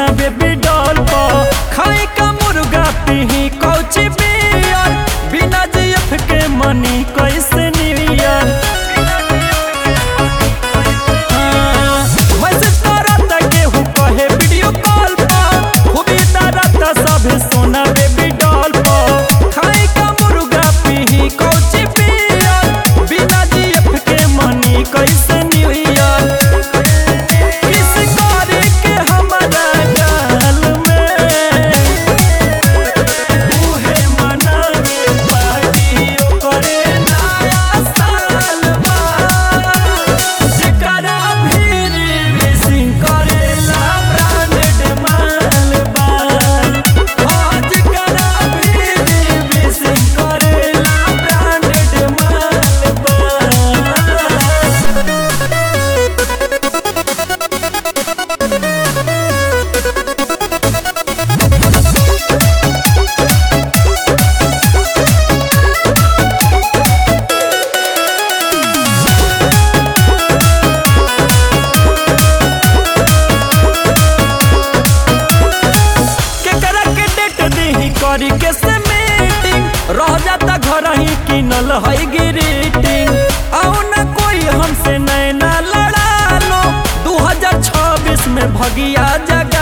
सोना baby doll पर खाए का मुर्गा पीही कौची बियर बिना जीएफ के मनी कैसे न्यू ईयर मैसेज करता केहू कहे वीडियो कॉल पर खूबी डरता सभे सोना बेबी डॉल पर खाए का मुर्गा पीही कौची बियर बिना जीएफ के मनी कैसे न्यू ईयर करी के से मीटिंग रह जाता घर ही किनल है ग्रीटिंग आओ न कोई हमसे नैना लड़ा लो 2026 में भगिया जग